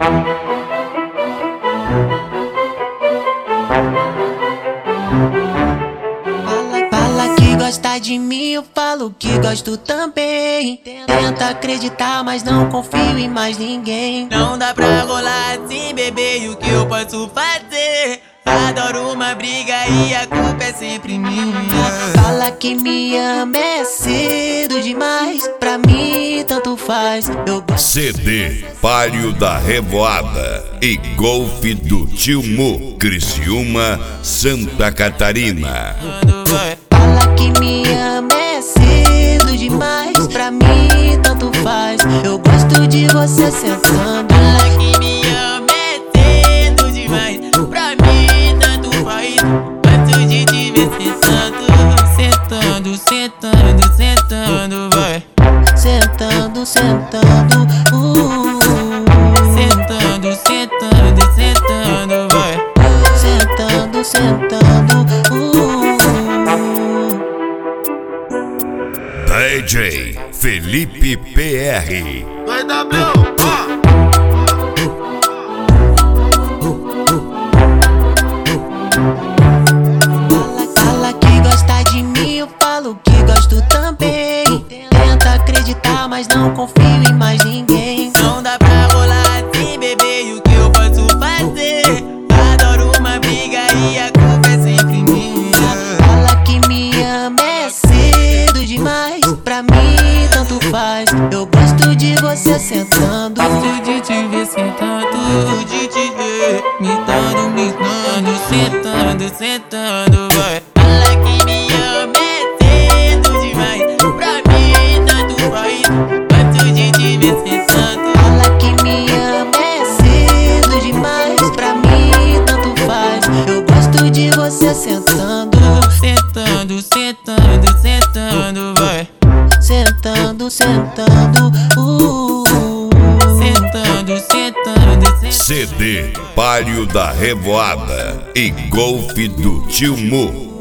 Fala que gosta de mim, eu falo que gosto também. Tenta acreditar, mas não confio em mais ninguém. Não dá pra rolar assim, bebê, e o que eu posso fazer? Adoro uma briga e a culpa é sempre minha. Fala que me ama, é cedo demais. Pra mim tanto faz. CD Palio da Revoada e Golfe do Tio Mu, Criciúma, Santa Catarina. Fala que me ama, é cedo demais. Pra mim tanto faz. Eu gosto de você sentando. Fala que me ama, é cedo demais. Pra mim tanto faz. Gosto de te ver sentando. Sentando, sentando, sentando, vai. Sentando, sentando, Sentando, sentando, sentando, vai. sentando, sentando, DJ Felipe PR. Vai W, Fala que gosta de mim, eu falo que gosto também. Tenta acreditar, mas não confio em mais ninguém. Não dá pra rolar assim, bebê, e o que eu posso fazer? Adoro uma briga e a culpa é sempre minha. Fala que me ama, é cedo demais. Pra mim tanto faz. Eu gosto de você sentando. Gosto de te ver sentando, de te ver mitando, sentando, sentando, vai. Fala que me ama, é cedo demais. Pra mim tanto faz. Gosto de te ver sentando. Fala que me ama, é cedo demais. Pra mim tanto faz. Eu gosto de você sentando. Sentando, sentando, sentando, vai. Sentando, sentando, Sentando, sentando, sentando. CD Palio da Revoada e Golfe do Tio Mu,